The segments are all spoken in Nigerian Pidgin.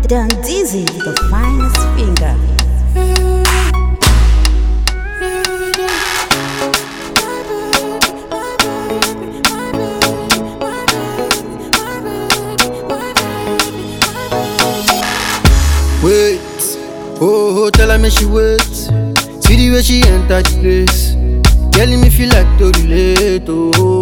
Don Dizzy, the finest finger. Wait, oh, tell her me she wait. See the way she enter the place, telling me feel like to relate. Oh,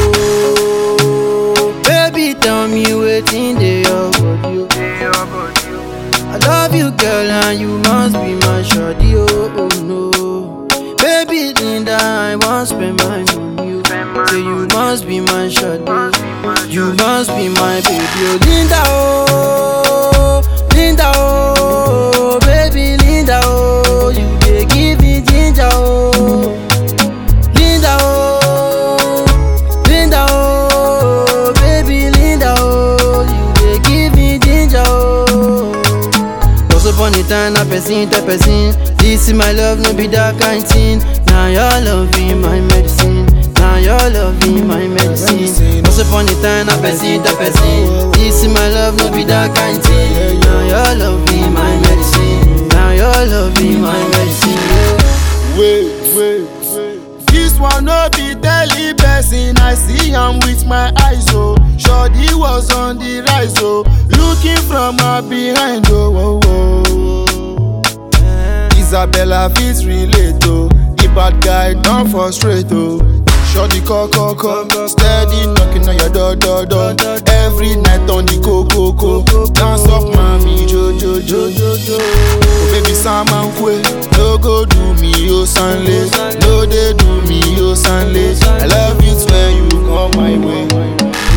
baby, tell me waiting there your body. I love you, girl, and you must be my shawty. Oh no, baby Linda, I want spend my money. Say you must be my shawty, you must be my baby. Oh Linda, oh Linda, oh baby Linda, oh you dey give me ginger, oh Linda, oh Linda, oh baby Linda, oh you dey give me ginger, oh. Once upon a time, a person to person, this is my love, no be that kind thing. Now your love be my medicine. Now your love be my medicine. Once upon a time, a person to person, this is my love, no be that kind thing. Now your love be my medicine. Now your love be my medicine. Wait. This one no be daily person. I see am with my eyes, oh. Shorty was on the rise, oh. Looking from her behind, oh. Isabella fit relate, oh. The bad guy don't frustrate, oh. Shorty call, steady knocking on your door. Every night on the coco, dance off mommy, jo. Oh, baby Saman Kwe, no go do me, oh Sanle. No they do me, oh Sanle. I love you when you come my way.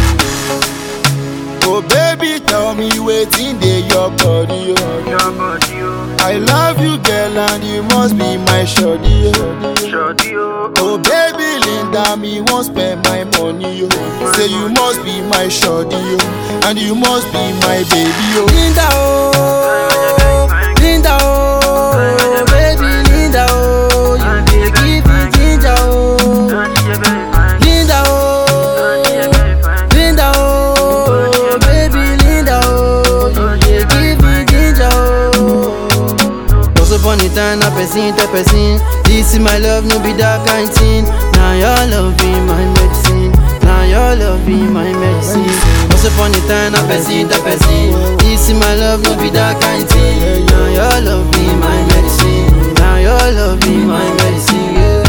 Oh baby, tell me waiting there your body, oh. I love you, girl, and you must be my shawty, oh. Oh baby Linda, me won't spend my money, oh. Say you must be my shawty, oh, and you must be my baby, oh. Linda, oh Linda, oh baby Linda, oh you dey give me ginger, oh Linda, oh Linda, oh baby Linda, oh you dey give me ginger, oh. Once upon a time, a person to person, this is my love, no be that kind thing. Now your love be my medicine. Now your love be my medicine. Once upon a time, a person to person, this is my love, no be that kind thing. Now your love be my medicine. Now your love be my medicine, yeah.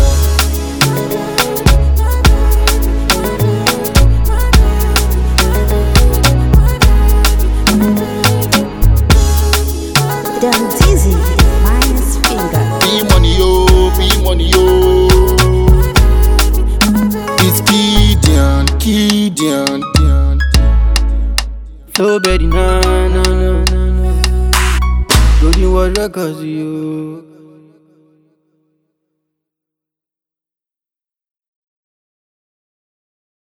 Don Dizzy, the finest finger. Be money, oh. It's Gideon. So baby, no. Don't you worry, cause you